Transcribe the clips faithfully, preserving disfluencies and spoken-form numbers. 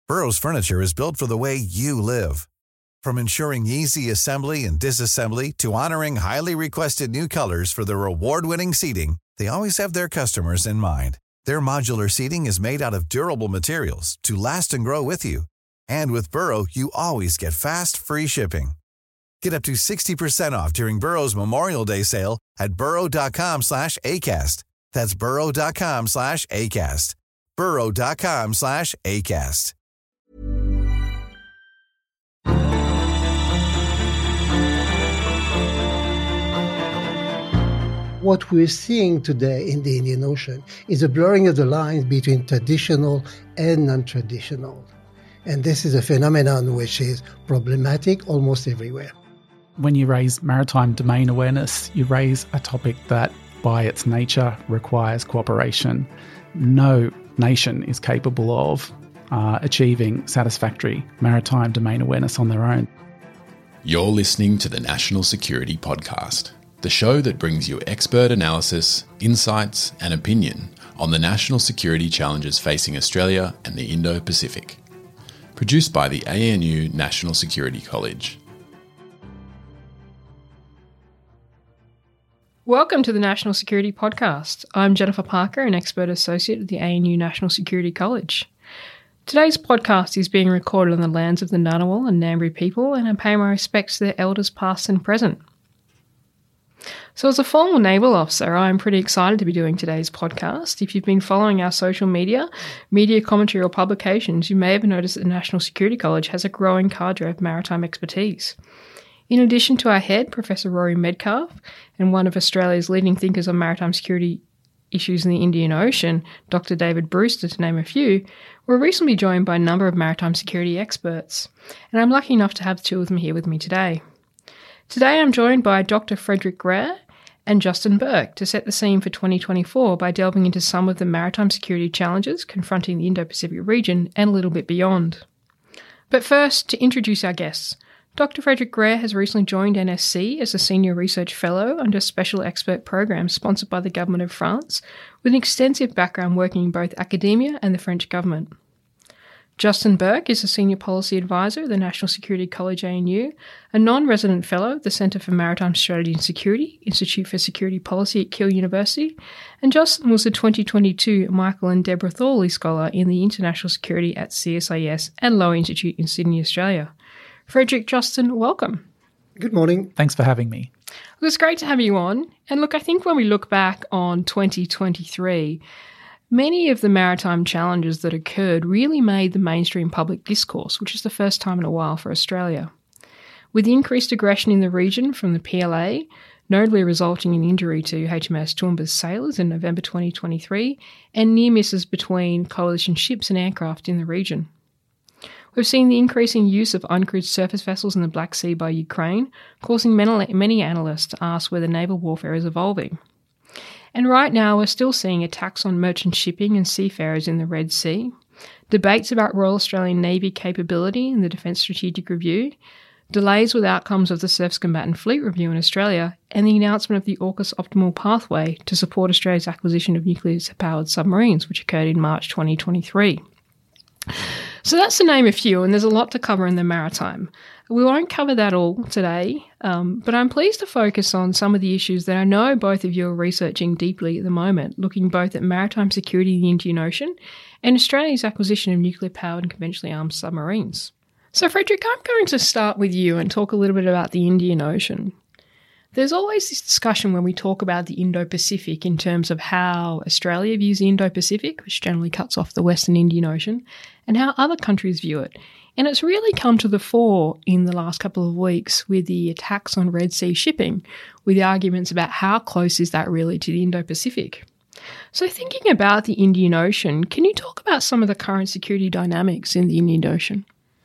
Burrow's furniture is built for the way you live. From ensuring easy assembly and disassembly to honoring highly requested new colors for their award-winning seating, they always have their customers in mind. Their modular seating is made out of durable materials to last and grow with you. And with Burrow, you always get fast, free shipping. Get up to sixty percent off during Burrow's Memorial Day sale at burrow.com slash ACAST. That's burrow.com slash ACAST. burrow.com slash ACAST. What we're seeing today in the Indian Ocean is a blurring of the lines between traditional and non-traditional. And this is a phenomenon which is problematic almost everywhere. When you raise maritime domain awareness, you raise a topic that, by its nature, requires cooperation. No nation is capable of uh, achieving satisfactory maritime domain awareness on their own. You're listening to the National Security Podcast, the show that brings you expert analysis, insights, and opinion on the national security challenges facing Australia and the Indo-Pacific. Produced by the A N U National Security College. Welcome to the National Security Podcast. I'm Jennifer Parker, an expert associate at the A N U National Security College. Today's podcast is being recorded on the lands of the Ngunnawal and Ngambri people, and I pay my respects to their elders past and present. So as a former naval officer, I'm pretty excited to be doing today's podcast. If you've been following our social media, media commentary or publications, you may have noticed that the National Security College has a growing cadre of maritime expertise. In addition to our head, Professor Rory Medcalf, and one of Australia's leading thinkers on maritime security issues in the Indian Ocean, Doctor David Brewster, to name a few, we're recently joined by a number of maritime security experts, and I'm lucky enough to have two of them here with me today. Today I'm joined by Doctor Frederick Greer and Justin Burke to set the scene for twenty twenty-four by delving into some of the maritime security challenges confronting the Indo-Pacific region and a little bit beyond. But first, to introduce our guests. Doctor Frederick Greer has recently joined N S C as a Senior Research Fellow under a Special Expert Program sponsored by the Government of France, with an extensive background working in both academia and the French Government. Justin Burke is a Senior Policy Advisor at the National Security College A N U, a non-resident Fellow at the Centre for Maritime Strategy and Security, Institute for Security Policy at Keele University, and Justin was a twenty twenty-two Michael and Deborah Thorley Scholar in the International Security at C S I S and Lowy Institute in Sydney, Australia. Frederick, Justin, welcome. Good morning. Thanks for having me. It was great to have you on. And look, I think when we look back on twenty twenty-three, many of the maritime challenges that occurred really made the mainstream public discourse, which is the first time in a while for Australia. With increased aggression in the region from the P L A, notably resulting in injury to H M S Toowoomba's sailors in November twenty twenty-three, and near misses between coalition ships and aircraft in the region. We've seen the increasing use of uncrewed surface vessels in the Black Sea by Ukraine, causing many analysts to ask whether naval warfare is evolving. And right now we're still seeing attacks on merchant shipping and seafarers in the Red Sea, debates about Royal Australian Navy capability in the Defence Strategic Review, delays with outcomes of the Surface Combatant Fleet Review in Australia, and the announcement of the AUKUS Optimal Pathway to support Australia's acquisition of nuclear-powered submarines, which occurred in March twenty twenty-three. So that's to name a few, and there's a lot to cover in the maritime. We won't cover that all today, um, but I'm pleased to focus on some of the issues that I know both of you are researching deeply at the moment, looking both at maritime security in the Indian Ocean and Australia's acquisition of nuclear-powered and conventionally armed submarines. So Frederick, I'm going to start with you and talk a little bit about the Indian Ocean. There's always this discussion when we talk about the Indo-Pacific in terms of how Australia views the Indo-Pacific, which generally cuts off the Western Indian Ocean, and how other countries view it. And it's really come to the fore in the last couple of weeks with the attacks on Red Sea shipping, with the arguments about how close is that really to the Indo-Pacific. So thinking about the Indian Ocean, can you talk about some of the current security dynamics in the Indian Ocean?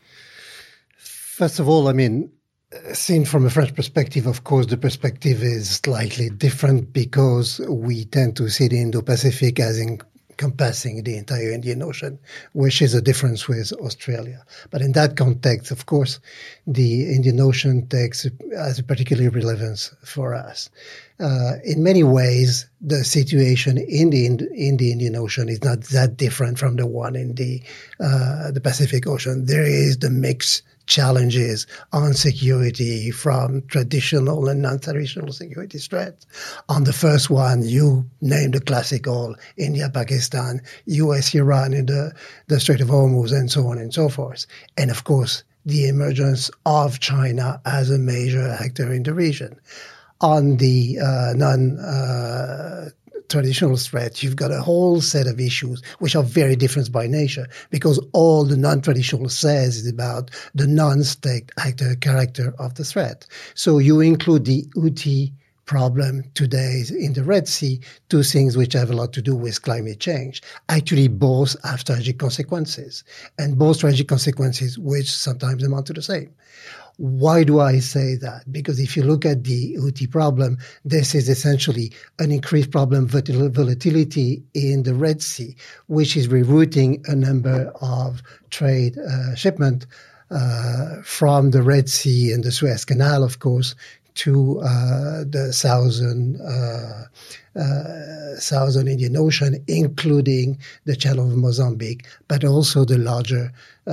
First of all, I mean, seen from a French perspective, of course, the perspective is slightly different because we tend to see the Indo-Pacific as encompassing the entire Indian Ocean, which is a difference with Australia. But in that context, of course, the Indian Ocean takes has a particular relevance for us. uh, in many ways, the situation in the in the Indian Ocean is not that different from the one in the uh, the Pacific Ocean. There is the mixed challenges on security from traditional and non-traditional security threats. On the first one, you named the classical India, Pakistan, U S, Iran in the, the Strait of Hormuz, and so on and so forth. And of course, the emergence of China as a major actor in the region. On the uh, non uh, traditional threats, you've got a whole set of issues which are very different by nature, because all the non-traditional says is about the non-state actor character of the threat. So you include the Houthi problem today in the Red Sea, two things which have a lot to do with climate change. Actually, both have tragic consequences, and both tragic consequences which sometimes amount to the same. Why do I say that? Because if you look at the Houthi problem, this is essentially an increased problem volatility in the Red Sea, which is rerouting a number of trade uh, shipment uh, from the Red Sea and the Suez Canal, of course, to uh, the southern uh, uh, southern Indian Ocean, including the Channel of Mozambique, but also the larger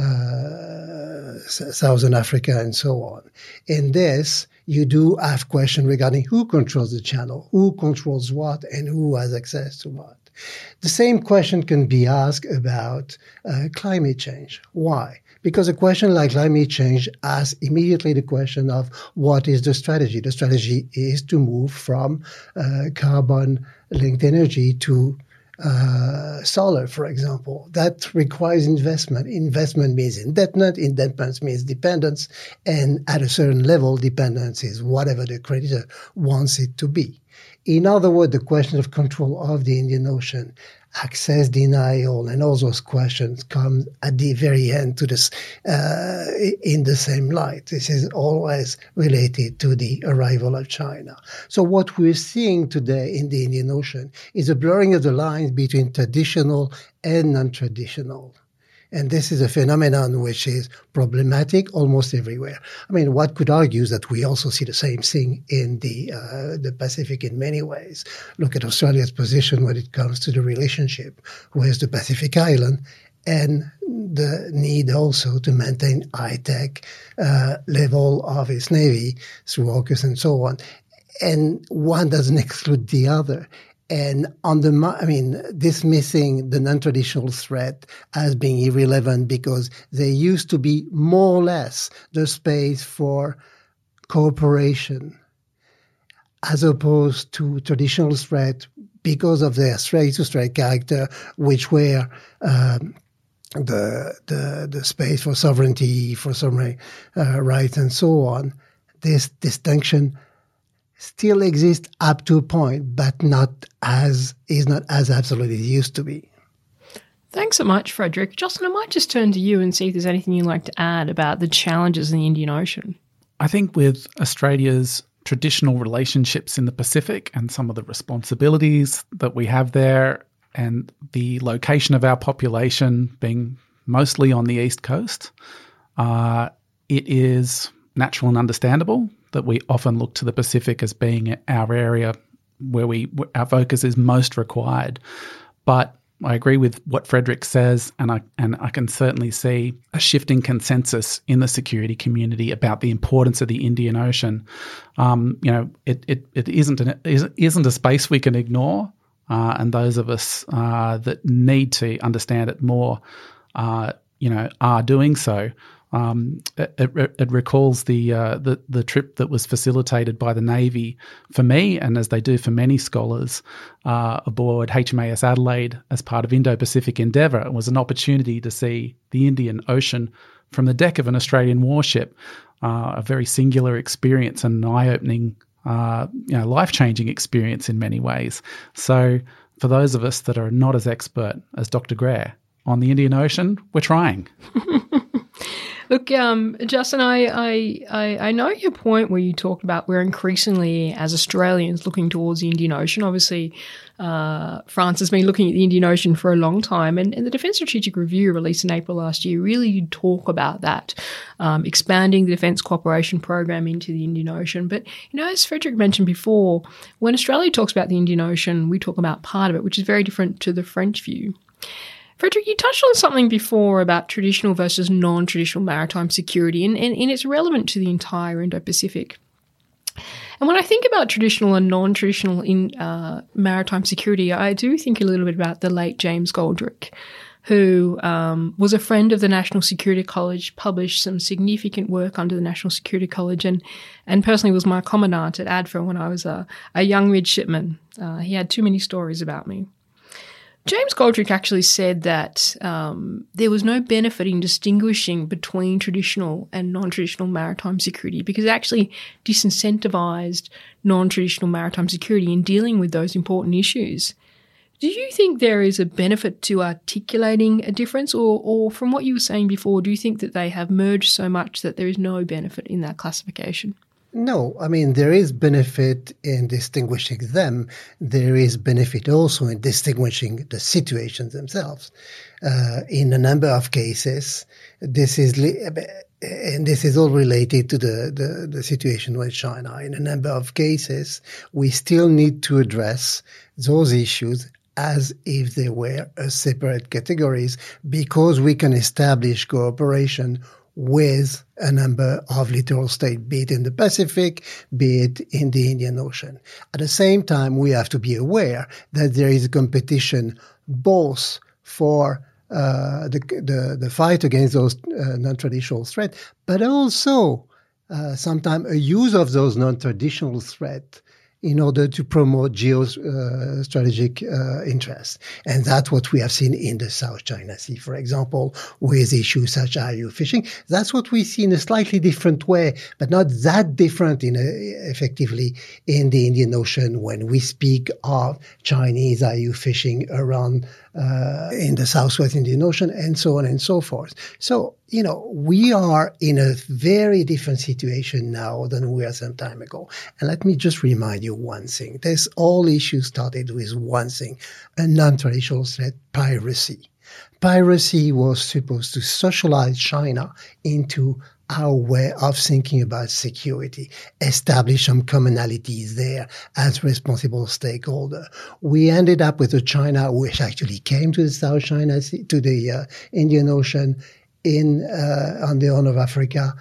uh, southern Africa and so on. In this, you do have questions regarding who controls the channel, who controls what, and who has access to what. The same question can be asked about uh, climate change. Why? Because a question like climate change asks immediately the question of what is the strategy? The strategy is to move from uh, carbon-linked energy to uh, solar, for example. That requires investment. Investment means indebtedness. Indebtedness means dependence. And at a certain level, dependence is whatever the creditor wants it to be. In other words, the question of control of the Indian Ocean, access denial, and all those questions come at the very end to this uh, in the same light. This is always related to the arrival of China. So what we're seeing today in the Indian Ocean is a blurring of the lines between traditional and non-traditional. And this is a phenomenon which is problematic almost everywhere. I mean, one could argue that we also see the same thing in the uh, the Pacific in many ways. Look at Australia's position when it comes to the relationship with the Pacific Island, and the need also to maintain high-tech uh, level of its navy through AUKUS and so on. And one doesn't exclude the other. And on the, I mean, dismissing the non-traditional threat as being irrelevant because there used to be more or less the space for cooperation as opposed to traditional threat because of their straight-to-straight character, which were um, the, the the space for sovereignty, for sovereign uh, rights, and so on. This distinction still exists up to a point, but not as is not as absolute as it used to be. Thanks so much, Frederick. Justin, I might just turn to you and see if there's anything you'd like to add about the challenges in the Indian Ocean. I think with Australia's traditional relationships in the Pacific and some of the responsibilities that we have there, and the location of our population being mostly on the East Coast, uh, it is natural and understandable that we often look to the Pacific as being our area where we our focus is most required. But I agree with what Frederick says, and I and I can certainly see a shifting consensus in the security community about the importance of the Indian Ocean. Um, you know, it it it isn't an, isn't a space we can ignore, uh, and those of us uh, that need to understand it more, uh, you know, are doing so. Um, it, it, it recalls the, uh, the the trip that was facilitated by the Navy for me, and as they do for many scholars, uh, aboard H M A S Adelaide as part of Indo-Pacific Endeavour. It was an opportunity to see the Indian Ocean from the deck of an Australian warship, uh, a very singular experience and an eye-opening, uh, you know, life-changing experience in many ways. So for those of us that are not as expert as Doctor Greer on the Indian Ocean, we're trying. Look, um, Justin, I, I, I, I know your point where you talked about we're increasingly, as Australians, looking towards the Indian Ocean. Obviously, uh, France has been looking at the Indian Ocean for a long time, and, and the Defence Strategic Review released in April last year really did talk about that, um, expanding the defence cooperation program into the Indian Ocean. But, you know, as Frederick mentioned before, when Australia talks about the Indian Ocean, we talk about part of it, which is very different to the French view. Frederick, you touched on something before about traditional versus non-traditional maritime security, and, and, and it's relevant to the entire Indo-Pacific. And when I think about traditional and non-traditional in uh, maritime security, I do think a little bit about the late James Goldrick, who um, was a friend of the National Security College, published some significant work under the National Security College, and, and personally was my commandant at A D F A when I was a, a young midshipman. Uh, he had too many stories about me. James Goldrick actually said that um, there was no benefit in distinguishing between traditional and non-traditional maritime security because it actually disincentivised non-traditional maritime security in dealing with those important issues. Do you think there is a benefit to articulating a difference, or, or from what you were saying before, do you think that they have merged so much that there is no benefit in that classification? No, I mean, there is benefit in distinguishing them. There is benefit also in distinguishing the situations themselves. Uh, in a number of cases, this is, li- and this is all related to the, the, the situation with China. In a number of cases, we still need to address those issues as if they were uh, separate categories because we can establish cooperation with a number of littoral states, be it in the Pacific, be it in the Indian Ocean. At the same time, we have to be aware that there is a competition both for uh, the, the the fight against those uh, non-traditional threats, but also uh, sometimes a use of those non-traditional threats in order to promote geostrategic uh, interests. And that's what we have seen in the South China Sea, for example, with issues such as I U fishing. That's what we see in a slightly different way, but not that different in a, effectively in the Indian Ocean when we speak of Chinese I U fishing around uh, in the Southwest Indian Ocean and so on and so forth. So, you know, we are in a very different situation now than we were some time ago. And let me just remind you one thing. This all issue started with one thing, a non-traditional threat, piracy. Piracy was supposed to socialize China into our way of thinking about security, establish some commonalities there as responsible stakeholder. We ended up with a China which actually came to the South China Sea, to the uh, Indian Ocean in uh, on the Horn of Africa,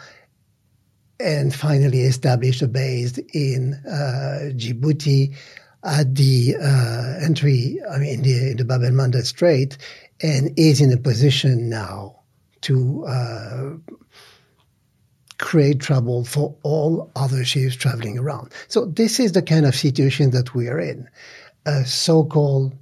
and finally established a base in uh, Djibouti at the uh, entry, I mean, in the, in the Bab el-Mandeb Strait, and is in a position now to uh, create trouble for all other ships traveling around. So this is the kind of situation that we are in. A so-called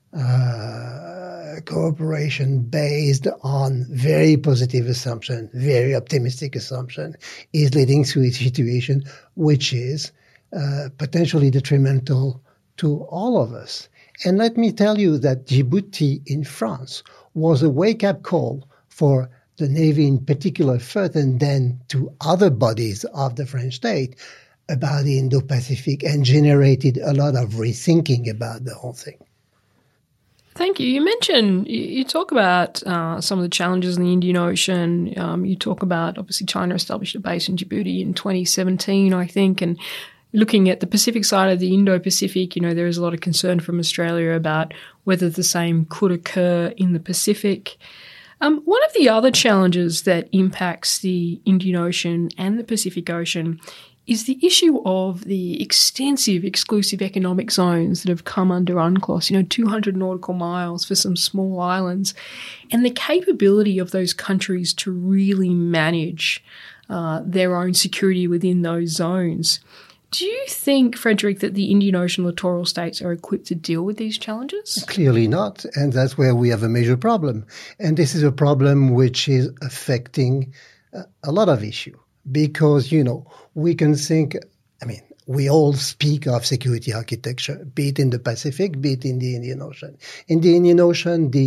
uh, cooperation based on very positive assumption, very optimistic assumption, is leading to a situation which is uh, potentially detrimental to all of us. And let me tell you that Djibouti in France was a wake-up call for the Navy in particular first, and then to other bodies of the French state about the Indo-Pacific, and generated a lot of rethinking about the whole thing. Thank you. You mentioned, you talk about uh, some of the challenges in the Indian Ocean. Um, you talk about, obviously, China established a base in Djibouti in twenty seventeen, I think, and looking at the Pacific side of the Indo-Pacific, you know, there is a lot of concern from Australia about whether the same could occur in the Pacific. Um, one of the other challenges that impacts the Indian Ocean and the Pacific Ocean is the issue of the extensive exclusive economic zones that have come under UNCLOS, you know, two hundred nautical miles for some small islands, and the capability of those countries to really manage uh, their own security within those zones. Do you think, Frederick, that the Indian Ocean littoral states are equipped to deal with these challenges? Clearly not, and that's where we have a major problem. And this is a problem which is affecting uh, a lot of issues because, you know, we can think, I mean, we all speak of security architecture, be it in the Pacific, be it in the Indian Ocean. In the Indian Ocean, the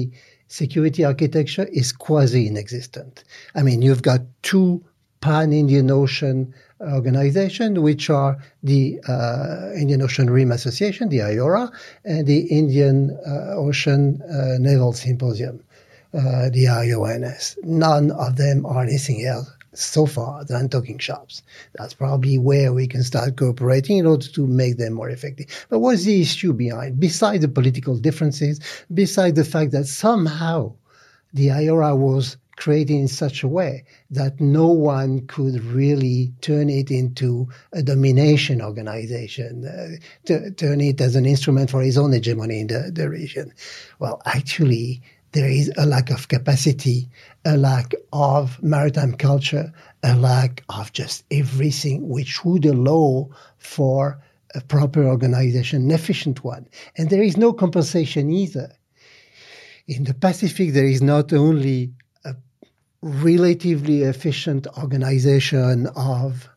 security architecture is quasi-inexistent. I mean, you've got two pan-Indian Ocean organizations, which are the uh, Indian Ocean Rim Association, the I O R A, and the Indian uh, Ocean uh, Naval Symposium, uh, the I O N S. None of them are anything else so far than talking shops. That's probably where we can start cooperating in order to make them more effective. But what is the issue behind? Besides the political differences, besides the fact that somehow the I O R A was created in such a way that no one could really turn it into a domination organization, uh, t- turn it as an instrument for his own hegemony in the, the region. Well, actually, there is a lack of capacity, a lack of maritime culture, a lack of just everything which would allow for a proper organization, an efficient one. And there is no compensation either. In the Pacific, there is not only a relatively efficient organization of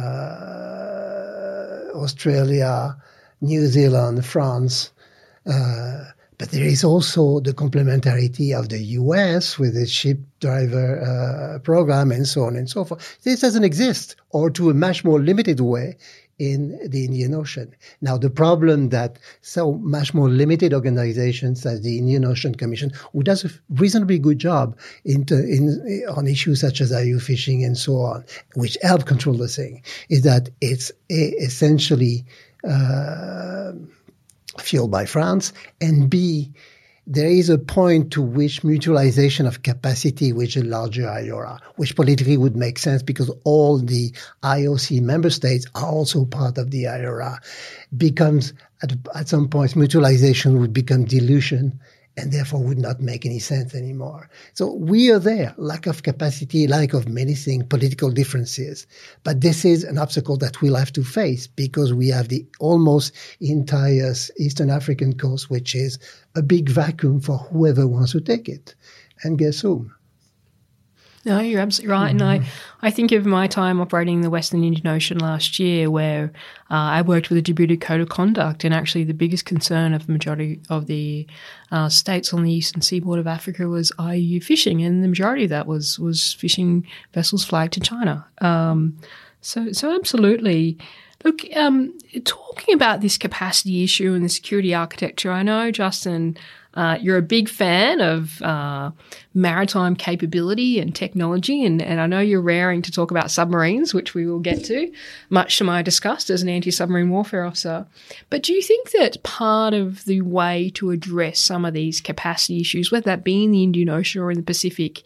uh, Australia, New Zealand, France, uh, but there is also the complementarity of the U S with its ship driver uh, program and so on and so forth. This doesn't exist, or to a much more limited way, in the Indian Ocean. Now, the problem that so much more limited organizations as the Indian Ocean Commission, who does a reasonably good job in, in, on issues such as I U fishing and so on, which help control the thing, is that it's essentially uh, fueled by France, and B, there is a point to which mutualization of capacity with a larger I O R A, which politically would make sense because all the I O C member states are also part of the I O R A, becomes, at, at some point, mutualization would become dilution and therefore would not make any sense anymore. So we are there, lack of capacity, lack of many things, political differences. But this is an obstacle that we'll have to face because we have the almost entire Eastern African coast, which is a big vacuum for whoever wants to take it. And guess whom? No, you're absolutely right. Mm-hmm. And I, I think of my time operating in the Western Indian Ocean last year where uh, I worked with a Djibouti Code of Conduct, and actually the biggest concern of the majority of the uh, states on the eastern seaboard of Africa was I U fishing, and the majority of that was was fishing vessels flagged to China. Um, so, so absolutely. Look, um, talking about this capacity issue and the security architecture, I know, Justin, Uh, you're a big fan of uh, maritime capability and technology, and, and I know you're raring to talk about submarines, which we will get to, much to my disgust as an anti-submarine warfare officer. But do you think that part of the way to address some of these capacity issues, whether that be in the Indian Ocean or in the Pacific,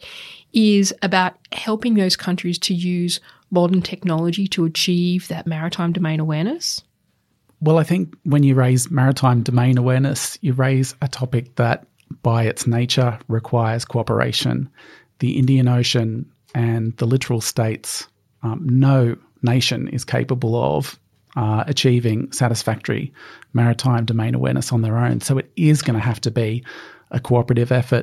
is about helping those countries to use modern technology to achieve that maritime domain awareness? Well, I think when you raise maritime domain awareness, you raise a topic that by its nature requires cooperation. The Indian Ocean and the littoral states, um, no nation is capable of uh, achieving satisfactory maritime domain awareness on their own. So it is going to have to be a cooperative effort.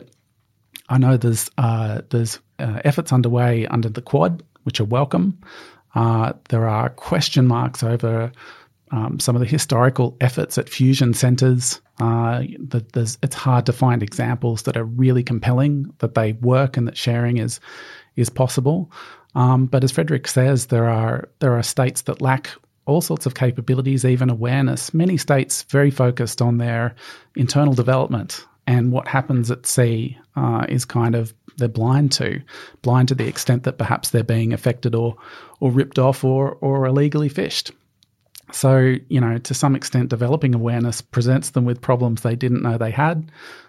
I know there's, uh, there's uh, efforts underway under the Quad, which are welcome. Uh, there are question marks over Um, some of the historical efforts at fusion centres. Uh, that there's, it's hard to find examples that are really compelling, that they work and that sharing is is possible. Um, but as Frederick says, there are there are states that lack all sorts of capabilities, even awareness. Many states very focused on their internal development, and what happens at sea uh, is kind of they're blind to, blind to the extent that perhaps they're being affected or or ripped off or or illegally fished. So, you know, to some extent, developing awareness presents them with problems they didn't know they had.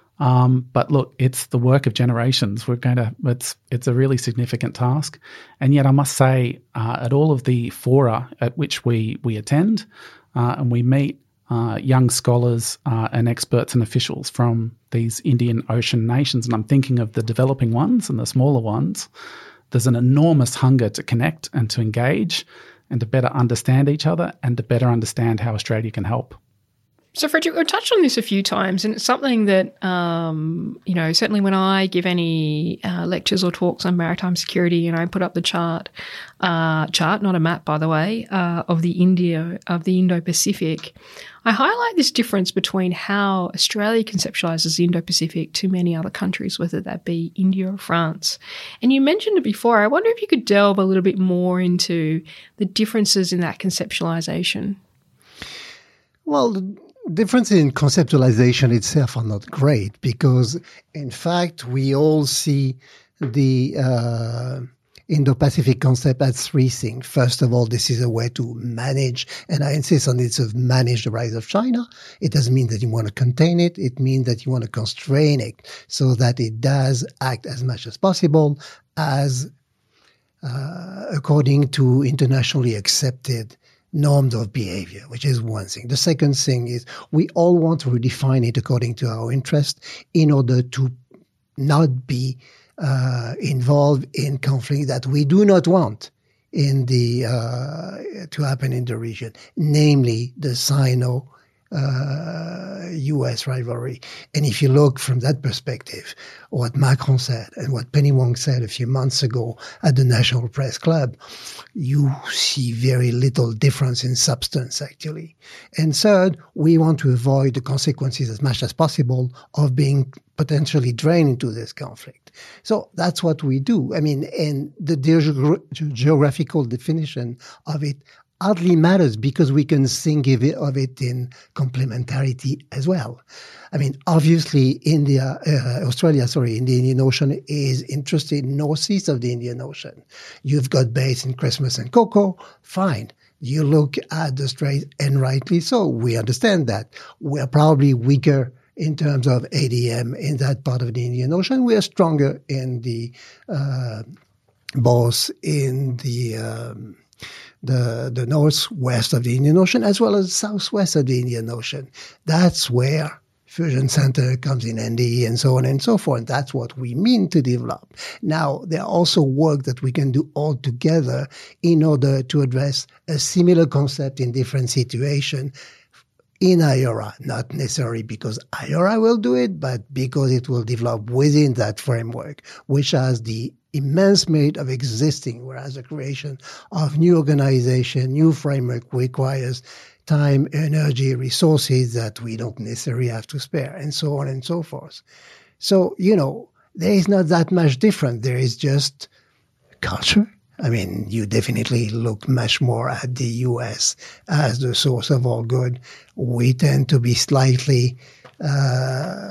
Um, but look, it's the work of generations. We're going to, it's, it's a really significant task. And yet I must say, uh, at all of the fora at which we, we attend uh, and we meet uh, young scholars uh, and experts and officials from these Indian Ocean nations, and I'm thinking of the developing ones and the smaller ones, there's an enormous hunger to connect and to engage and to better understand each other and to better understand how Australia can help. So, Frederick, we've touched on this a few times, and it's something that, um, you know, certainly when I give any uh, lectures or talks on maritime security, and I put up the chart, uh, chart, not a map, by the way, uh, of the India, of the Indo-Pacific, I highlight this difference between how Australia conceptualises the Indo-Pacific to many other countries, whether that be India or France. And you mentioned it before. I wonder if you could delve a little bit more into the differences in that conceptualisation. Well, differences in conceptualization itself are not great because, in fact, we all see the uh, Indo-Pacific concept as three things. First of all, this is a way to manage, and I insist on this, of manage the rise of China. It doesn't mean that you want to contain it. It means that you want to constrain it so that it does act as much as possible as uh, according to internationally accepted norms of behavior, which is one thing. The second thing is we all want to redefine it according to our interest in order to not be uh, involved in conflict that we do not want in the uh, to happen in the region, namely the Sino Uh, U S rivalry. And if you look from that perspective, what Macron said and what Penny Wong said a few months ago at the National Press Club, you see very little difference in substance, actually. And third, we want to avoid the consequences as much as possible of being potentially drained into this conflict. So that's what we do. I mean, and the ge- geographical definition of it hardly matters because we can think of it, of it in complementarity as well. I mean, obviously, India, uh, Australia, sorry, in the Indian Ocean is interested northeast of the Indian Ocean. You've got base in Christmas and cocoa, fine. You look at the Strait, and rightly so. We understand that. We're probably weaker in terms of A D M in that part of the Indian Ocean. We are stronger in the, uh, both in the, um, the the northwest of the Indian Ocean as well as southwest of the Indian Ocean. That's where Fusion Center comes in handy and so on and so forth. That's what we mean to develop. Now, there are also work that we can do all together in order to address a similar concept in different situations in I O R A, not necessarily because I O R A will do it, but because it will develop within that framework, which has the immense merit of existing, whereas the creation of new organization, new framework requires time, energy, resources that we don't necessarily have to spare, and so on and so forth. So, you know, there is not that much different. There is just culture. I mean, you definitely look much more at the U S as the source of all good. We tend to be slightly uh,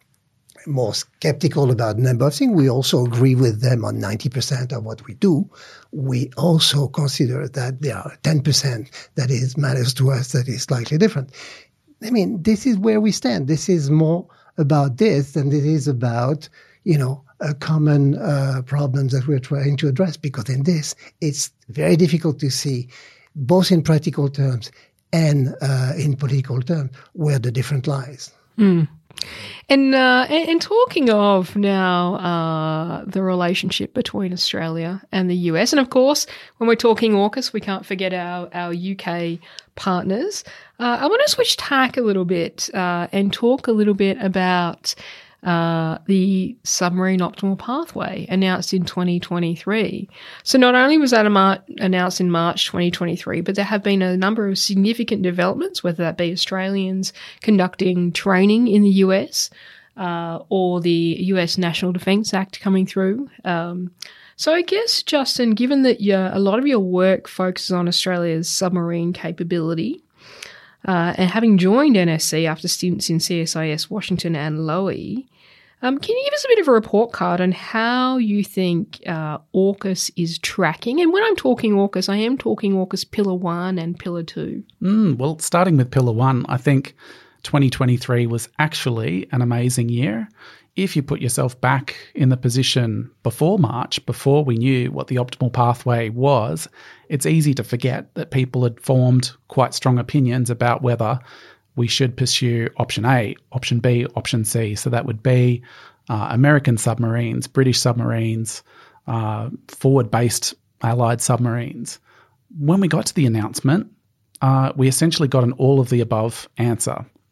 more skeptical about a number of things. We also agree with them on ninety percent of what we do. We also consider that there are ten percent that is matters to us that is slightly different. I mean, this is where we stand. This is more about this than it is about, you know, a common uh, problems that we're trying to address, because in this, it's very difficult to see, both in practical terms and uh, in political terms, where the difference lies. Mm. And, uh, and and talking of now uh, the relationship between Australia and the U S, and of course, when we're talking AUKUS, we can't forget our, our U K partners. Uh, I want to switch tack a little bit uh, and talk a little bit about Uh, the submarine optimal pathway announced in twenty twenty-three. So not only was that Mar- announced in March twenty twenty-three, but there have been a number of significant developments, whether that be Australians conducting training in the U S uh, or the U S National Defence Act coming through. Um, so I guess, Justin, given that you're, a lot of your work focuses on Australia's submarine capability, uh, and having joined N S C after stints in C S I S Washington and Lowy, Um, can you give us a bit of a report card on how you think uh, AUKUS is tracking? And when I'm talking AUKUS, I am talking AUKUS Pillar one and Pillar two. Mm, well, starting with Pillar one, I think twenty twenty-three was actually an amazing year. If you put yourself back in the position before March, before we knew what the optimal pathway was, it's easy to forget that people had formed quite strong opinions about whether we should pursue option A, option B, option C. So that would be uh, American submarines, British submarines, uh, forward-based Allied submarines. When we got to the announcement, uh, we essentially got an all of the above answer.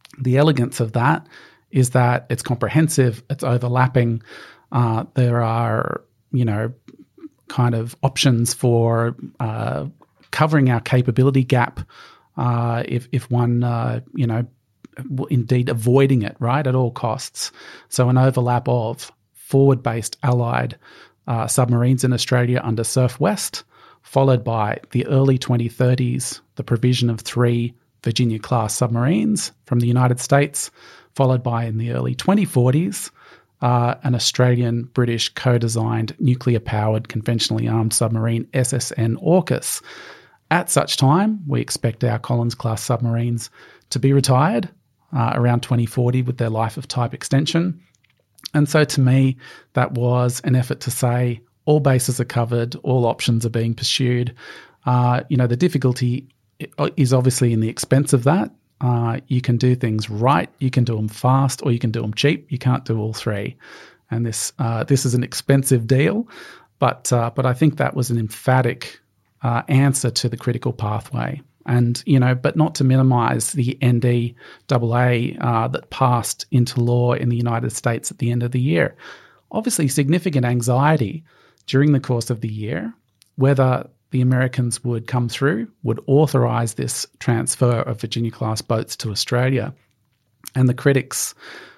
The elegance of that is that it's comprehensive, it's overlapping. Uh, there are, you know, kind of options for uh, covering our capability gap uh, if if one, uh, you know, indeed avoiding it, right, at all costs. So an overlap of forward-based allied uh, submarines in Australia under Surf West, followed by the early twenty thirties, the provision of three Virginia-class submarines from the United States, followed by in the early twenty forties, uh, an Australian-British co-designed nuclear-powered conventionally armed submarine, S S N AUKUS. At such time, we expect our Collins-class submarines to be retired uh, around twenty forty with their life of type extension. And so to me, that was an effort to say all bases are covered, all options are being pursued. Uh, you know, the difficulty is obviously in the expense of that. Uh, you can do things right, you can do them fast, or you can do them cheap. You can't do all three. And this uh, this is an expensive deal, but uh, but I think that was an emphatic uh, answer to the critical pathway. And, you know, but not to minimise the N D A A uh, that passed into law in the United States at the end of the year. Obviously, significant anxiety during the course of the year, whether the Americans would come through, would authorise this transfer of Virginia-class boats to Australia. And the critics,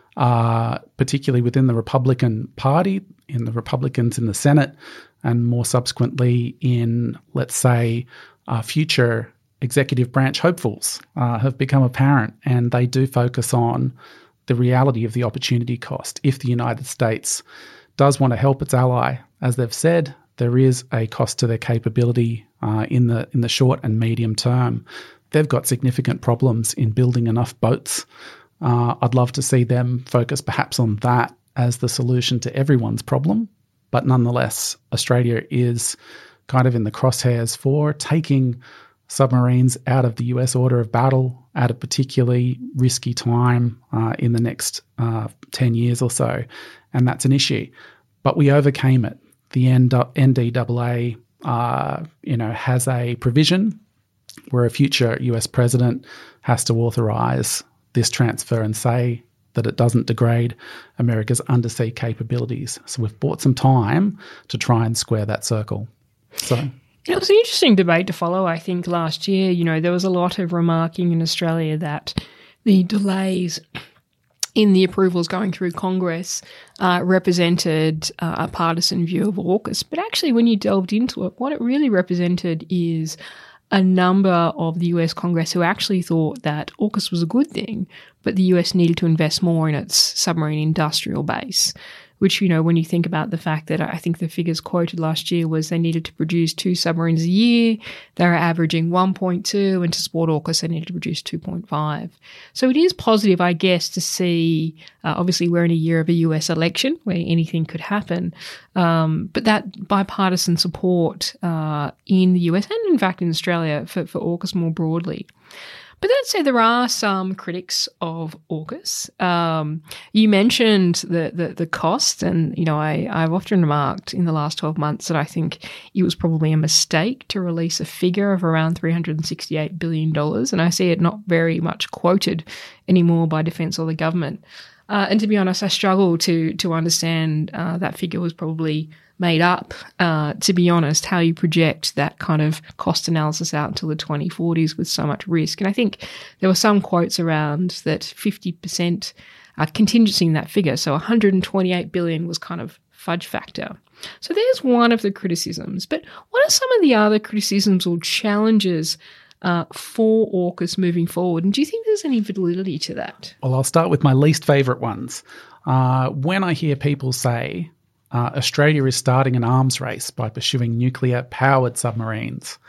uh, particularly within the Republican Party, in the Republicans in the Senate, and more subsequently in, let's say, uh, future executive branch hopefuls, uh, have become apparent, and they do focus on the reality of the opportunity cost. If the United States does want to help its ally, as they've said, there is a cost to their capability uh, in the in the short and medium term. They've got significant problems in building enough boats. Uh, I'd love to see them focus perhaps on that as the solution to everyone's problem. But nonetheless, Australia is kind of in the crosshairs for taking submarines out of the U S order of battle at a particularly risky time uh, in the next uh, ten years or so. And that's an issue. But we overcame it. The N D A A uh, you know, has a provision where a future U S president has to authorise this transfer and say that it doesn't degrade America's undersea capabilities. So we've bought some time to try and square that circle. So... It was an interesting debate to follow, I think, last year. You know, there was a lot of remarking in Australia that the delays in the approvals going through Congress uh, represented uh, a partisan view of AUKUS. But actually, when you delved into it, what it really represented is a number of the U S Congress who actually thought that AUKUS was a good thing, but the U S needed to invest more in its submarine industrial base. Which, you know, when you think about the fact that I think the figures quoted last year was they needed to produce two submarines a year, they were averaging one point two, and to support AUKUS they needed to produce two point five. So it is positive, I guess, to see, uh, obviously we're in a year of a U S election where anything could happen, um, but that bipartisan support uh, in the U S and in fact in Australia for, for AUKUS more broadly. But that said, there are some critics of AUKUS. Um, you mentioned the, the the cost, and you know I, I've often remarked in the last twelve months that I think it was probably a mistake to release a figure of around three hundred sixty-eight billion dollars, and I see it not very much quoted anymore by Defence or the government. Uh, and to be honest, I struggle to to understand uh, that figure was probably made up, uh, to be honest, how you project that kind of cost analysis out until the twenty forties with so much risk. And I think there were some quotes around that fifty percent uh, contingency in that figure. So one hundred twenty-eight billion dollars was kind of fudge factor. So there's one of the criticisms. But what are some of the other criticisms or challenges uh, for AUKUS moving forward? And do you think there's any validity to that? Well, I'll start with my least favourite ones. Uh, when I hear people say, Uh, Australia is starting an arms race by pursuing nuclear-powered submarines,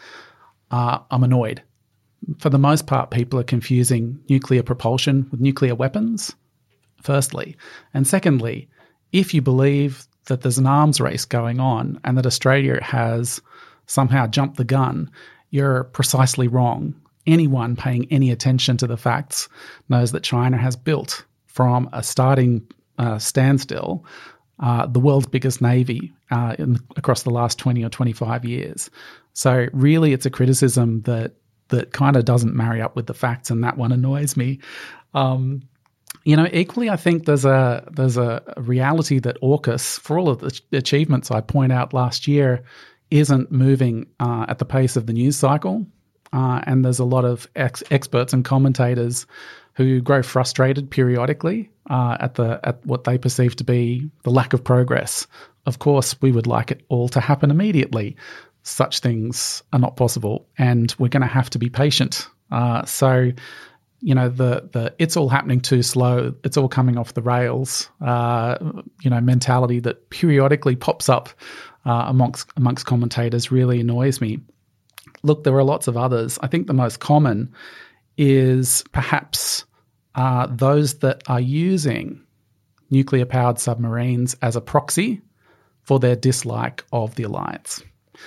uh, I'm annoyed. For the most part, people are confusing nuclear propulsion with nuclear weapons, firstly. And secondly, if you believe that there's an arms race going on and that Australia has somehow jumped the gun, you're precisely wrong. Anyone paying any attention to the facts knows that China has built from a starting uh, standstill Uh, the world's biggest navy uh, in, across the last twenty or twenty-five years. So really it's a criticism that that kind of doesn't marry up with the facts, and that one annoys me. Um, you know, equally, I think there's a there's a reality that AUKUS, for all of the achievements I point out last year, isn't moving uh, at the pace of the news cycle. Uh, and there's a lot of ex- experts and commentators who grow frustrated periodically uh, at the at what they perceive to be the lack of progress. Of course, we would like it all to happen immediately. Such things are not possible, and we're going to have to be patient. Uh, so, you know, the the it's all happening too slow, it's all coming off the rails, uh, you know, mentality that periodically pops up uh, amongst amongst commentators really annoys me. Look, there are lots of others. I think the most common is perhaps uh, those that are using nuclear-powered submarines as a proxy for their dislike of the alliance.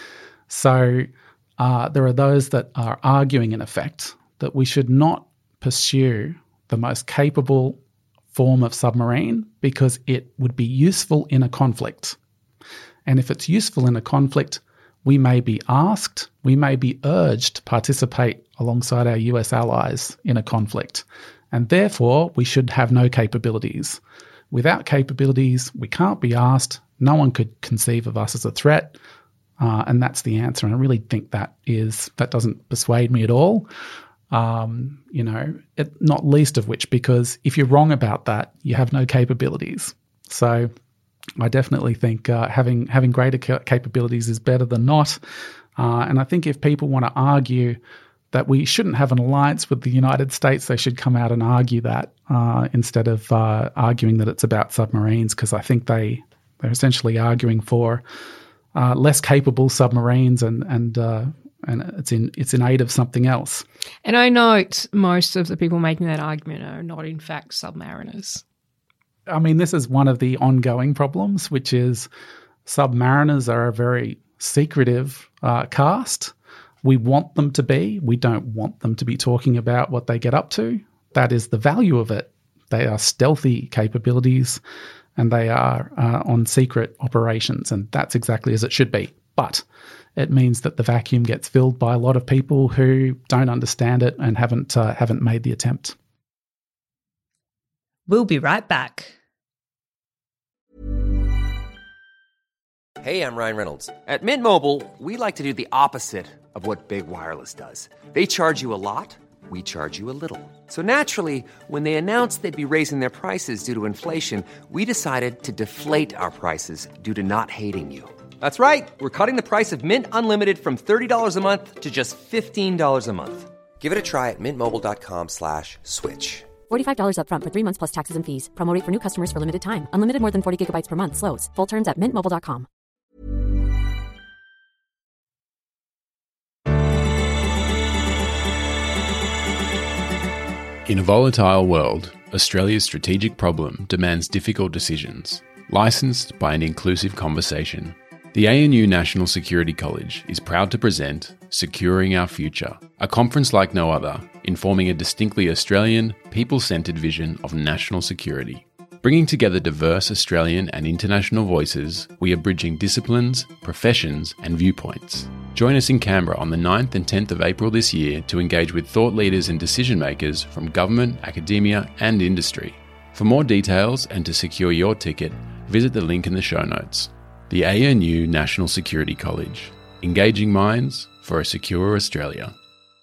So uh, there are those that are arguing, in effect, that we should not pursue the most capable form of submarine because it would be useful in a conflict. And if it's useful in a conflict, we may be asked, we may be urged to participate alongside our U S allies in a conflict. And therefore, we should have no capabilities. Without capabilities, we can't be asked. No one could conceive of us as a threat. Uh, and that's the answer. And I really think that is that doesn't persuade me at all. Um, you know, it, not least of which because if you're wrong about that, you have no capabilities. So I definitely think uh, having having greater ca- capabilities is better than not. Uh, and I think if people want to argue that we shouldn't have an alliance with the United States, they should come out and argue that uh, instead of uh, arguing that it's about submarines, because I think they, they're essentially arguing for uh, less capable submarines and and uh, and it's in it's in aid of something else. And I note most of the people making that argument are not in fact submariners. I mean, this is one of the ongoing problems, which is submariners are a very secretive uh, caste. We want them to be. We don't want them to be talking about what they get up to. That is the value of it. They are stealthy capabilities and they are uh, on secret operations, and that's exactly as it should be. But it means that the vacuum gets filled by a lot of people who don't understand it and haven't uh, haven't made the attempt. We'll be right back. Hey, I'm Ryan Reynolds. At Mint Mobile, we like to do the opposite of what Big Wireless does. They charge you a lot, we charge you a little. So naturally, when they announced they'd be raising their prices due to inflation, we decided to deflate our prices due to not hating you. That's right. We're cutting the price of Mint Unlimited from thirty dollars a month to just fifteen dollars a month. Give it a try at mintmobile.com slash switch. forty-five dollars up front for three months plus taxes and fees. Promo rate for new customers for limited time. Unlimited more than forty gigabytes per month. Slows full terms at mint mobile dot com. In a volatile world, Australia's strategic problem demands difficult decisions, licensed by an inclusive conversation. The A N U National Security College is proud to present Securing Our Future, a conference like no other, informing a distinctly Australian, people-centred vision of national security. Bringing together diverse Australian and international voices, we are bridging disciplines, professions and viewpoints. Join us in Canberra on the ninth and tenth of April this year to engage with thought leaders and decision makers from government, academia and industry. For more details and to secure your ticket, visit the link in the show notes. The A N U National Security College, engaging minds for a secure Australia.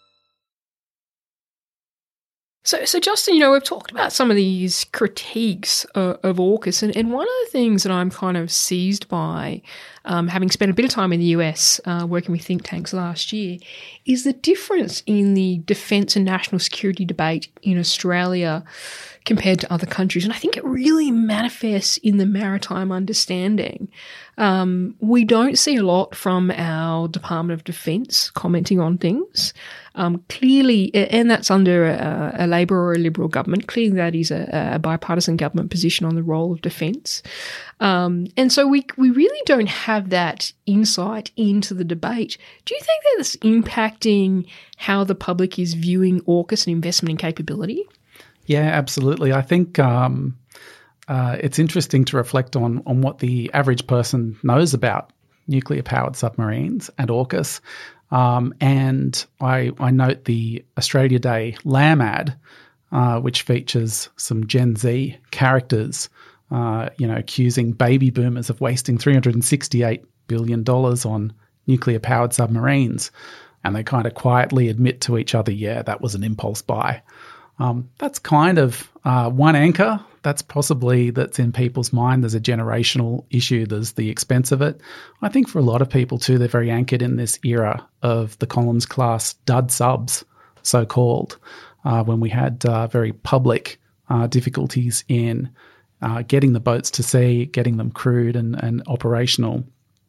So, so Justin, you know, we've talked about some of these critiques uh, of AUKUS, and, and one of the things that I'm kind of seized by, um, having spent a bit of time in the U S uh, working with think tanks last year, is the difference in the defence and national security debate in Australia compared to other countries. And I think it really manifests in the maritime understanding. Um, we don't see a lot from our Department of Defence commenting on things. Um, clearly, and that's under a, a Labor or a Liberal government, clearly that is a, a bipartisan government position on the role of defence. Um, and so we we really don't have that insight into the debate. Do you think that that's impacting how the public is viewing AUKUS and investment in capability? Yeah, absolutely. I think um, uh, it's interesting to reflect on on what the average person knows about nuclear-powered submarines at AUKUS. Um, and I, I note the Australia Day Lamb ad, uh, which features some Gen Z characters, uh, you know, accusing baby boomers of wasting three hundred sixty-eight billion dollars on nuclear-powered submarines. And they kind of quietly admit to each other, yeah, that was an impulse buy. Um, that's kind of uh, one anchor. That's possibly that's in people's mind. There's a generational issue. There's the expense of it. I think for a lot of people too, they're very anchored in this era of the Collins class dud subs, so-called, uh, when we had uh, very public uh, difficulties in uh, getting the boats to sea, getting them crewed and, and operational.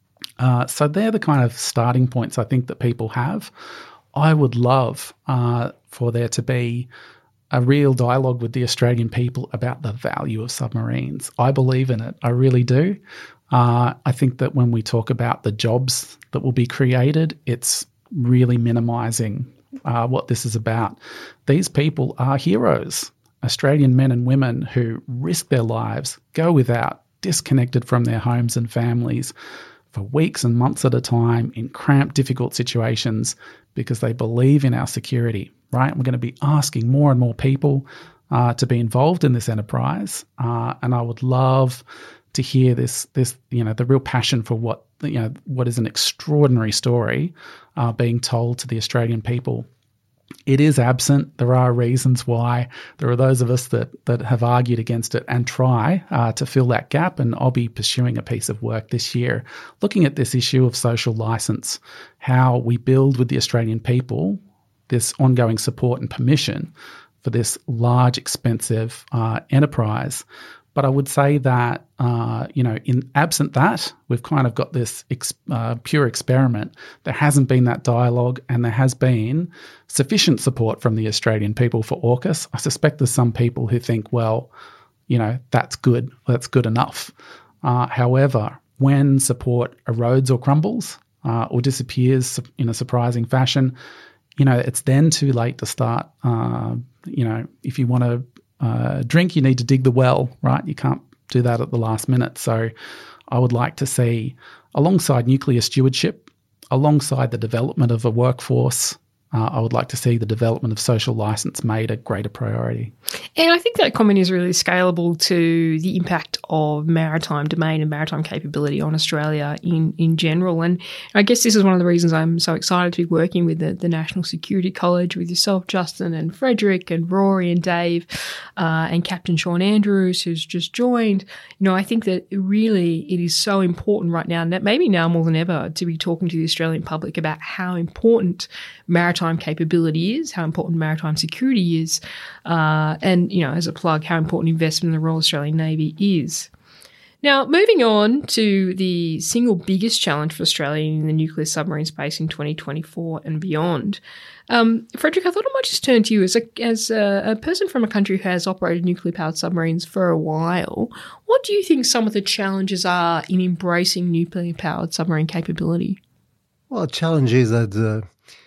Uh, so they're the kind of starting points I think that people have. I would love uh, for there to be a real dialogue with the Australian people about the value of submarines. I believe in it. I really do. Uh, I think that when we talk about the jobs that will be created, it's really minimising uh, what this is about. These people are heroes, Australian men and women who risk their lives, go without, disconnected from their homes and families for weeks and months at a time in cramped, difficult situations because they believe in our security, right? We're going to be asking more and more people uh, to be involved in this enterprise. Uh, and I would love to hear this, this, you know, the real passion for what, you know, what is an extraordinary story uh, being told to the Australian people. It is absent. There are reasons why. There are those of us that that have argued against it and try uh, to fill that gap. And I'll be pursuing a piece of work this year looking at this issue of social license, how we build with the Australian people this ongoing support and permission for this large, expensive uh, enterprise. But I would say that, uh, you know, in absent that, we've kind of got this ex- uh, pure experiment. There hasn't been that dialogue and there has been sufficient support from the Australian people for AUKUS. I suspect there's some people who think, well, you know, that's good. That's good enough. Uh, however, when support erodes or crumbles uh, or disappears in a surprising fashion, you know, it's then too late to start, uh, you know, if you want to Uh, drink, you need to dig the well, right? You can't do that at the last minute. So I would like to see, alongside nuclear stewardship, alongside the development of a workforce, uh, I would like to see the development of social license made a greater priority. And I think that comment is really scalable to the impact of maritime domain and maritime capability on Australia in, in general. And I guess this is one of the reasons I'm so excited to be working with the, the National Security College, with yourself, Justin, and Frederick, and Rory, and Dave, uh, and Captain Sean Andrews, who's just joined. You know, I think that really it is so important right now, maybe now more than ever, to be talking to the Australian public about how important maritime capability is, how important maritime security is, uh, and, you know, as a plug, how important investment in the Royal Australian Navy is. Now, moving on to the single biggest challenge for Australia in the nuclear submarine space in twenty twenty-four and beyond. Um, Frederick, I thought I might just turn to you as a, as a, a person from a country who has operated nuclear-powered submarines for a while. What do you think some of the challenges are in embracing nuclear-powered submarine capability? Well, challenges that uh,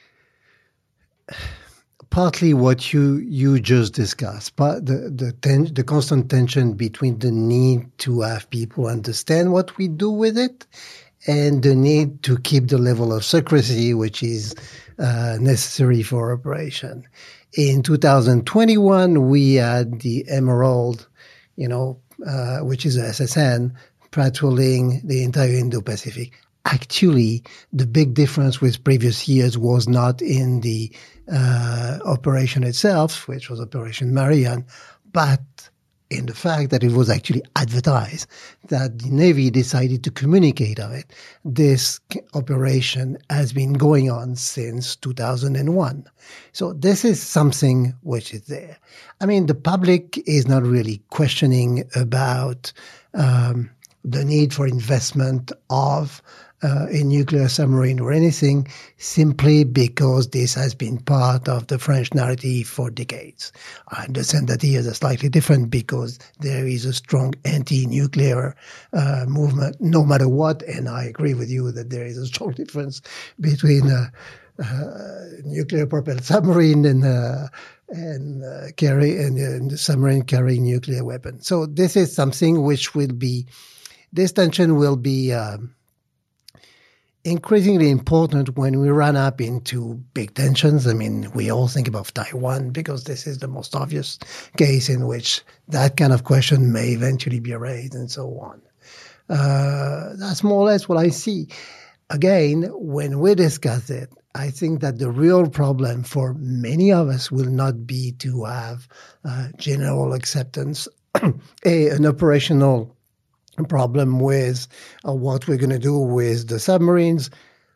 partly what you you just discussed, but the the, ten, the constant tension between the need to have people understand what we do with it and the need to keep the level of secrecy which is uh, necessary for operation. In two thousand twenty-one, we had the Emerald, you know, uh, which is a S S N, patrolling the entire Indo-Pacific. Actually, the big difference with previous years was not in the uh, operation itself, which was Operation Marianne, but in the fact that it was actually advertised, that the Navy decided to communicate of it. This operation has been going on since two thousand one. So this is something which is there. I mean, the public is not really questioning about um, the need for investment of Uh, a nuclear submarine or anything, simply because this has been part of the French narrative for decades. I understand that here is slightly different because there is a strong anti-nuclear uh, movement, no matter what, and I agree with you that there is a strong difference between a uh, uh, nuclear-propelled submarine and uh, and uh, carry and, and the submarine carrying nuclear weapons. So this is something which will be, this tension will be. Um, increasingly important when we run up into big tensions. I mean, we all think about Taiwan because this is the most obvious case in which that kind of question may eventually be raised and so on. Uh, that's more or less what I see. Again, when we discuss it, I think that the real problem for many of us will not be to have uh, general acceptance, a, an operational problem with uh, what we're going to do with the submarines.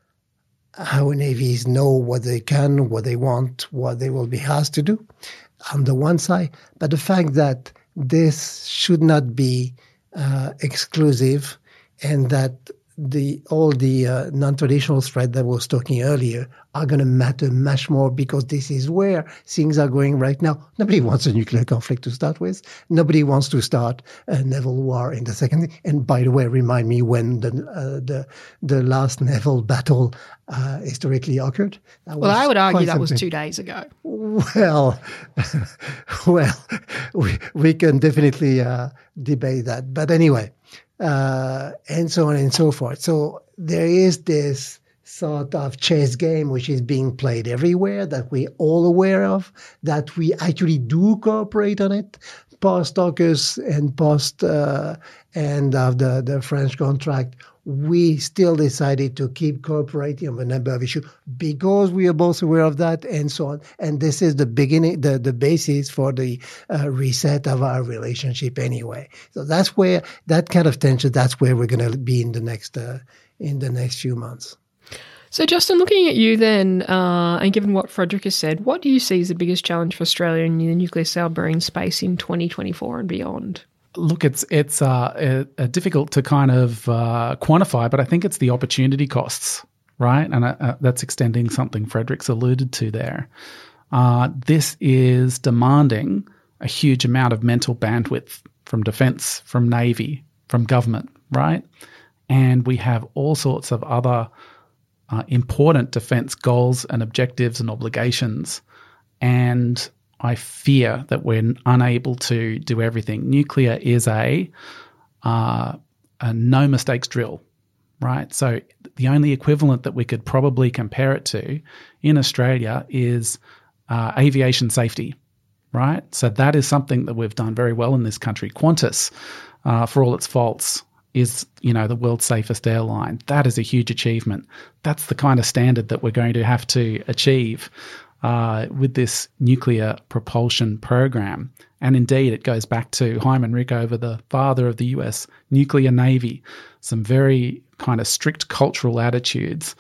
Our navies know what they can, what they want, what they will be asked to do on the one side. But the fact that this should not be uh, exclusive and that the all the uh, non-traditional threats that I was talking earlier are going to matter much more because this is where things are going right now. Nobody wants a nuclear conflict to start with. Nobody wants to start a naval war in the second. And by the way, remind me when the uh, the the last naval battle uh, historically occurred. That well, I would argue that something. was two days ago. Well, well, we we can definitely uh, debate that. But anyway. Uh, and so on and so forth. So there is this sort of chess game which is being played everywhere that we're all aware of, that we actually do cooperate on it. Post-AUKUS and post uh, end of the, the French contract, we still decided to keep cooperating on a number of issues because we are both aware of that and so on. And this is the beginning, the, the basis for the uh, reset of our relationship anyway. So that's where that kind of tension, that's where we're going to be in the next uh, in the next few months. So, Justin, looking at you then, uh, and given what Frederick has said, what do you see as the biggest challenge for Australia in the nuclear submarine space in twenty twenty-four and beyond? Look, it's it's uh, uh, difficult to kind of uh, quantify, but I think it's the opportunity costs, right? And uh, that's extending something Frederick's alluded to there. Uh, this is demanding a huge amount of mental bandwidth from defence, from Navy, from government, right? And we have all sorts of other Uh, important defence goals and objectives and obligations. And I fear that we're unable to do everything. Nuclear is a, uh, a no mistakes drill, right? So the only equivalent that we could probably compare it to in Australia is uh, aviation safety, right? So that is something that we've done very well in this country. Qantas, uh, for all its faults, is, you know, the world's safest airline. That is a huge achievement. That's the kind of standard that we're going to have to achieve uh, with this nuclear propulsion program. And indeed, it goes back to Hyman Rickover, the father of the U S nuclear navy. Some very kind of strict cultural attitudes,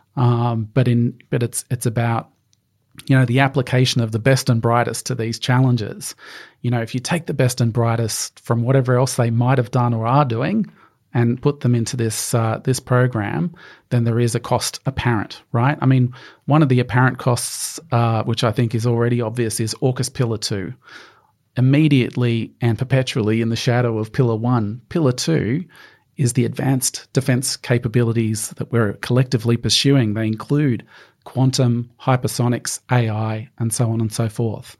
um, but in but it's it's about, you know, the application of the best and brightest to these challenges. You know, if you take the best and brightest from whatever else they might have done or are doing and put them into this uh, this program, then there is a cost apparent, right? I mean, one of the apparent costs, uh, which I think is already obvious, is AUKUS Pillar two. Immediately and perpetually in the shadow of Pillar one, Pillar two is the advanced defence capabilities that we're collectively pursuing. They include quantum, hypersonics, A I, and so on and so forth.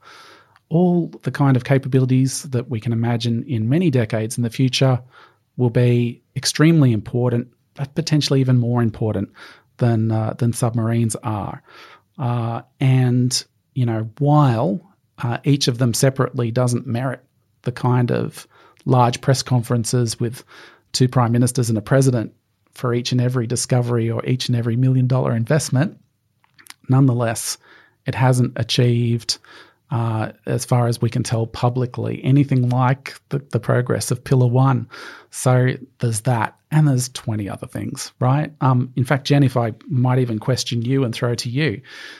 All the kind of capabilities that we can imagine in many decades in the future will be extremely important, but potentially even more important than uh, than submarines are. Uh, and, you know, while uh, each of them separately doesn't merit the kind of large press conferences with two prime ministers and a president for each and every discovery or each and every million dollar investment, nonetheless, it hasn't achieved, uh, as far as we can tell publicly, anything like the, the progress of Pillar One. So there's that, and there's twenty other things, right? Um, in fact, Jen, if I might even question you and throw to you,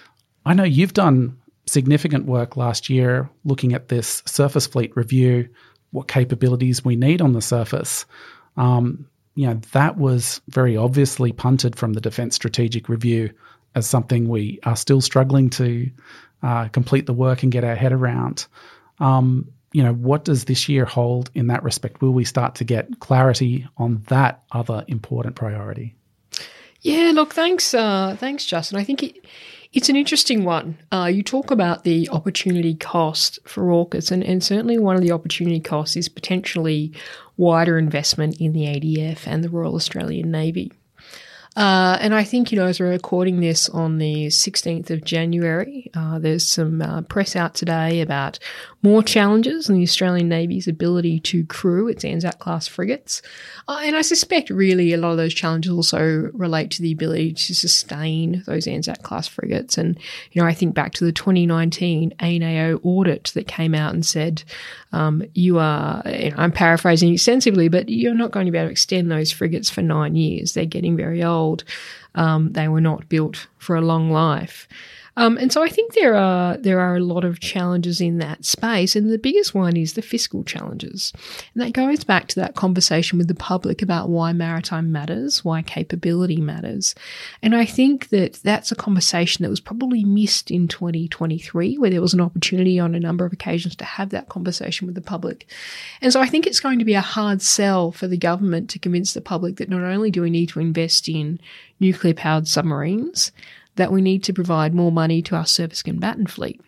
I know you've done significant work last year looking at this surface fleet review, what capabilities we need on the surface. Um, you know, that was very obviously punted from the Defence Strategic Review as something we are still struggling to uh, complete the work and get our head around. Um, you know, what does this year hold in that respect? Will we start to get clarity on that other important priority? Yeah, look, thanks, uh, thanks, Justin. I think it, it's an interesting one. Uh, you talk about the opportunity cost for AUKUS, and, and certainly one of the opportunity costs is potentially wider investment in the A D F and the Royal Australian Navy. Uh, and I think, you know, as we're recording this on the sixteenth of January, uh, there's some uh, press out today about more challenges in the Australian Navy's ability to crew its Anzac-class frigates. Uh, and I suspect really a lot of those challenges also relate to the ability to sustain those Anzac-class frigates. And, you know, I think back to the twenty nineteen A N A O audit that came out and said, um, you are, you know, I'm paraphrasing extensively, but you're not going to be able to extend those frigates for nine years. They're getting very old. Um, they were not built for a long life. Um, and so I think there are there are a lot of challenges in that space, and the biggest one is the fiscal challenges. And that goes back to that conversation with the public about why maritime matters, why capability matters. And I think that that's a conversation that was probably missed in twenty twenty-three, where there was an opportunity on a number of occasions to have that conversation with the public. And so I think it's going to be a hard sell for the government to convince the public that not only do we need to invest in nuclear-powered submarines, that we need to provide more money to our surface combatant fleet.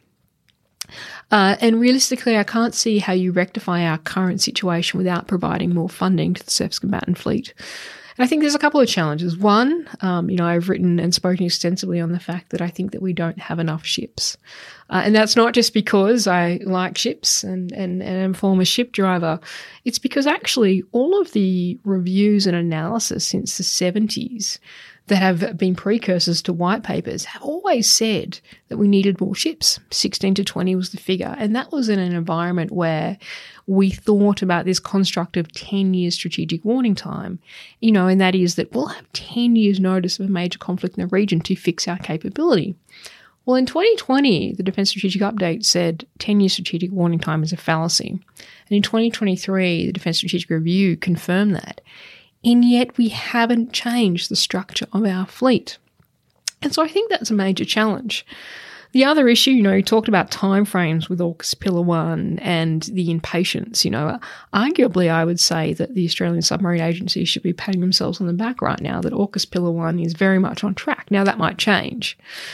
Uh, and realistically, I can't see how you rectify our current situation without providing more funding to the surface combatant fleet. And I think there's a couple of challenges. One, um, you know, I've written and spoken extensively on the fact that I think that we don't have enough ships. Uh, and that's not just because I like ships and, and, and am a former ship driver. It's because actually all of the reviews and analysis since the seventies that have been precursors to white papers have always said that we needed more ships. sixteen to twenty was the figure. And that was in an environment where we thought about this construct of ten years strategic warning time, you know, and that is that we'll have ten years notice of a major conflict in the region to fix our capability. Well, in twenty twenty, the Defence Strategic Update said ten years strategic warning time is a fallacy. And in twenty twenty-three, the Defence Strategic Review confirmed that. And yet we haven't changed the structure of our fleet. And so I think that's a major challenge. The other issue, you know, you talked about timeframes with AUKUS Pillar One and the impatience. You know, arguably I would say that the Australian Submarine Agency should be patting themselves on the back right now, that AUKUS Pillar One is very much on track. Now that might change.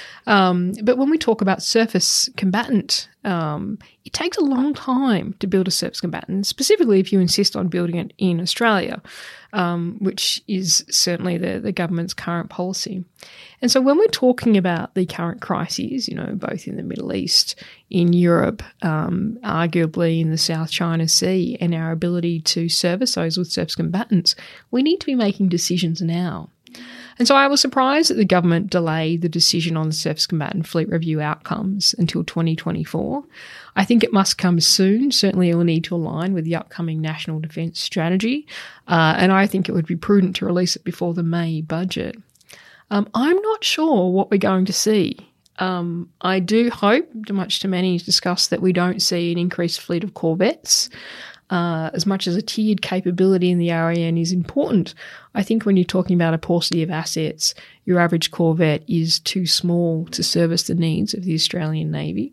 Um, but when we talk about surface combatant, um, it takes a long time to build a surface combatant, specifically if you insist on building it in Australia, um, which is certainly the, the government's current policy. And so when we're talking about the current crises, you know, both in the Middle East, in Europe, um, arguably in the South China Sea, and our ability to service those with surface combatants, we need to be making decisions now. And so I was surprised that the government delayed the decision on the surface combatant fleet review outcomes until twenty twenty-four. I think it must come soon. Certainly it will need to align with the upcoming National Defence Strategy, uh, and I think it would be prudent to release it before the May budget. Um, I'm not sure what we're going to see. Um, I do hope, much to many discussed, that we don't see an increased fleet of corvettes. Uh, as much as a tiered capability in the R A N is important, I think when you're talking about a paucity of assets, your average corvette is too small to service the needs of the Australian Navy.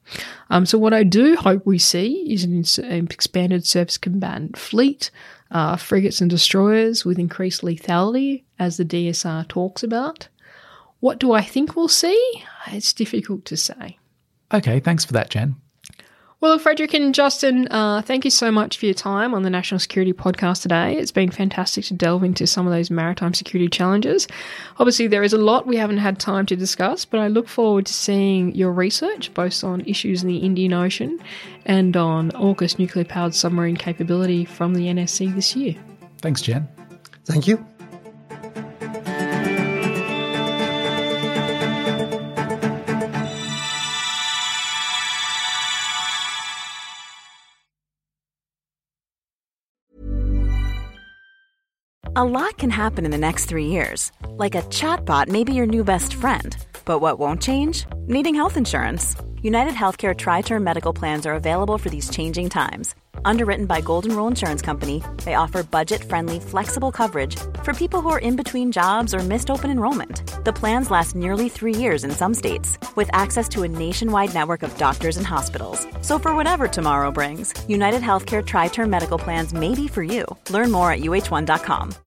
Um, so what I do hope we see is an expanded surface combatant fleet, uh, frigates and destroyers with increased lethality, as the D S R talks about. What do I think we'll see? It's difficult to say. Okay, thanks for that, Jen. Well, Frederick and Justin, uh, thank you so much for your time on the National Security Podcast today. It's been fantastic to delve into some of those maritime security challenges. Obviously, there is a lot we haven't had time to discuss, but I look forward to seeing your research, both on issues in the Indian Ocean and on AUKUS nuclear-powered submarine capability from the N S C this year. Thanks, Jen. Thank you. A lot can happen in the next three years. Like a chatbot may be your new best friend. But what won't change? Needing health insurance. United Healthcare Tri-Term Medical Plans are available for these changing times. Underwritten by Golden Rule Insurance Company, they offer budget-friendly, flexible coverage for people who are in between jobs or missed open enrollment. The plans last nearly three years in some states, with access to a nationwide network of doctors and hospitals. So for whatever tomorrow brings, United Healthcare Tri-Term Medical Plans may be for you. Learn more at U H one dot com.